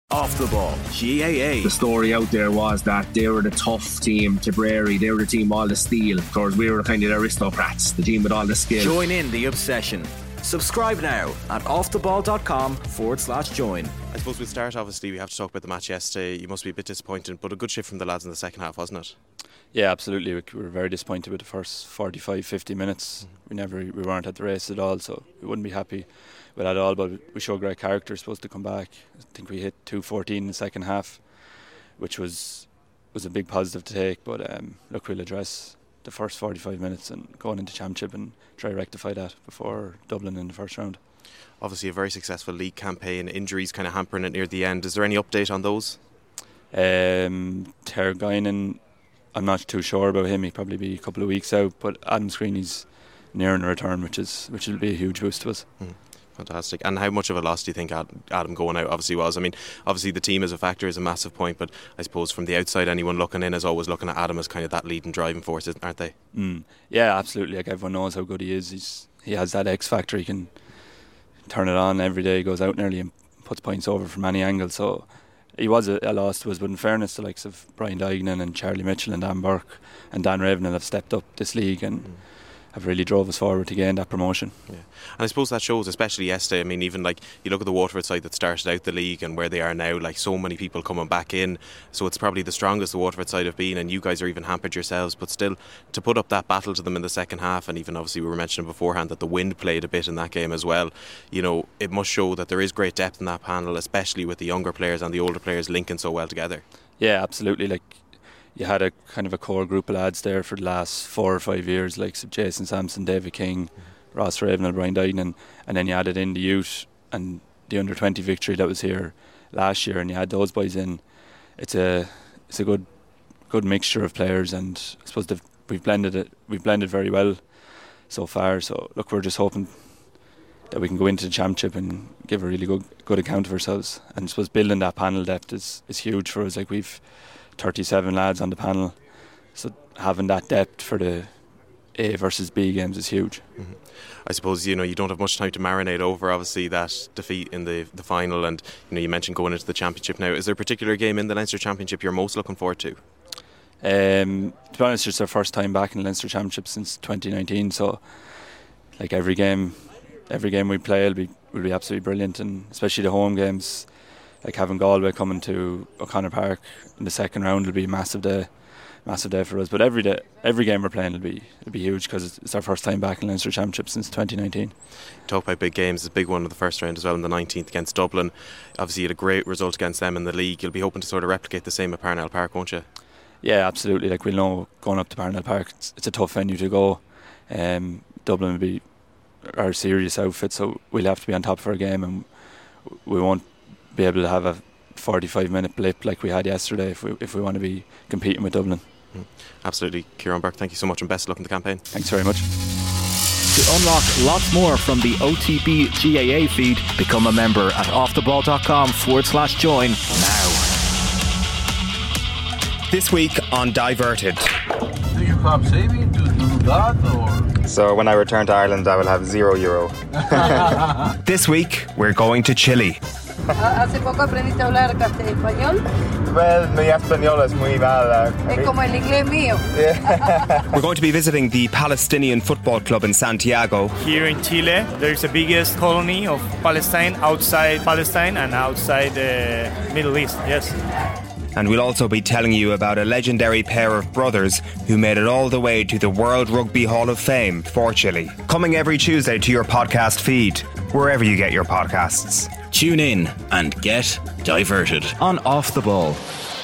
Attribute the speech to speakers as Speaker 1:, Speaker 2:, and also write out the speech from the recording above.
Speaker 1: Off the Ball, GAA.
Speaker 2: The story out there was that they were the tough team, Tipperary. They were the team all the steel. Of course, we were kind of the aristocrats, the team with all the skill.
Speaker 1: Join in the obsession. Subscribe now at offtheball.com/join.
Speaker 3: I suppose we'll start, obviously, we have to talk about the match yesterday. You must be a bit disappointed, but a good shift from the lads in the second half, wasn't it?
Speaker 4: Yeah, absolutely. We were very disappointed with the first 45-50 minutes. We weren't at the race at all, so we wouldn't be happy with that at all, but we showed great character, supposed to come back. I think we hit 2-14 in the second half, which was a big positive to take, but look, we'll address the first 45 minutes and going into Championship and try to rectify that before Dublin in the first round.
Speaker 3: Obviously a very successful league campaign, injuries kind of hampering it near the end. Is there any update on those?
Speaker 4: Terguinen, I'm not too sure about him. He'll probably be a couple of weeks out, but Adam Screeney's nearing a return, which will be a huge boost to us.
Speaker 3: Fantastic. And how much of a loss do you think Adam going out obviously was? I mean, obviously the team as a factor is a massive point, but I suppose from the outside, anyone looking in is always looking at Adam as kind of that leading driving force, aren't they?
Speaker 4: Yeah, absolutely. Like, everyone knows how good he is. He has that X factor. He can turn it on every day. He goes out nearly and puts points over from any angle. So he was a loss to us, but in fairness, the likes of Brian Duignan and Charlie Mitchell and Dan Burke and Dan Ravenel have stepped up this league and have really drove us forward to gain that promotion. Yeah.
Speaker 3: And I suppose that shows, especially yesterday. I mean, even like you look at the Waterford side that started out the league and where they are now, like so many people coming back in, so it's probably the strongest the Waterford side have been, and you guys are even hampered yourselves, but still to put up that battle to them in the second half, and even obviously we were mentioning beforehand that the wind played a bit in that game as well. You know, it must show that there is great depth in that panel, especially with the younger players and the older players linking so well together. Yeah,
Speaker 4: absolutely. Like, you had a kind of a core group of lads there for the last 4 or 5 years, like Jason Sampson, David King, Ross Ravenel, Brian Duignan, and then you added in the youth and the under-20 victory that was here last year, and you had those boys in. It's a good mixture of players, and I suppose we've blended very well so far. So look, we're just hoping that we can go into the Championship and give a really good account of ourselves. And I suppose building that panel depth is huge for us. Like, we've 37 lads on the panel, so having that depth for the A versus B games is huge.
Speaker 3: I suppose, you know, you don't have much time to marinate over obviously that defeat in the final, and you know, you mentioned going into the Championship now. Is there a particular game in the Leinster Championship you're most looking forward to?
Speaker 4: To be honest, it's our first time back in the Leinster Championship since 2019, so like every game we play will be absolutely brilliant, and especially the home games. Like having Galway coming to O'Connor Park in the second round will be a massive day for us. But every game we're playing will be huge, because it's our first time back in Leinster Championship since 2019.
Speaker 3: Talk about big games. There's a big one in the first round as well, on the 19th against Dublin. Obviously you had a great result against them in the league. You'll be hoping to sort of replicate the same at Parnell Park, won't you?
Speaker 4: Yeah, absolutely. Like, we'll know going up to Parnell Park, it's a tough venue to go. Dublin will be our serious outfit, so we'll have to be on top for a game, and we won't be able to have a 45-minute blip like we had yesterday if we want to be competing with Dublin.
Speaker 3: Absolutely. Kieran Burke, thank you so much, and best of luck in the campaign.
Speaker 4: Thanks very much.
Speaker 1: To unlock lots more from the OTB GAA feed, become a member at offtheball.com/join now.
Speaker 5: This week on Diverted.
Speaker 6: Do you come saving to do that, or?
Speaker 5: So when I return to Ireland, I will have €0. This week, we're going to Chile.
Speaker 7: ¿Hace poco aprendiste a hablar español?
Speaker 5: Well, mi español es muy mal.
Speaker 7: Es como el inglés mío.
Speaker 5: We're going to be visiting the Palestinian Football Club in Santiago.
Speaker 8: Here in Chile, there's the biggest colony of Palestine outside Palestine and outside the Middle East, yes.
Speaker 5: And we'll also be telling you about a legendary pair of brothers who made it all the way to the World Rugby Hall of Fame for Chile. Coming every Tuesday to your podcast feed, wherever you get your podcasts.
Speaker 1: Tune in and get diverted on Off the Ball.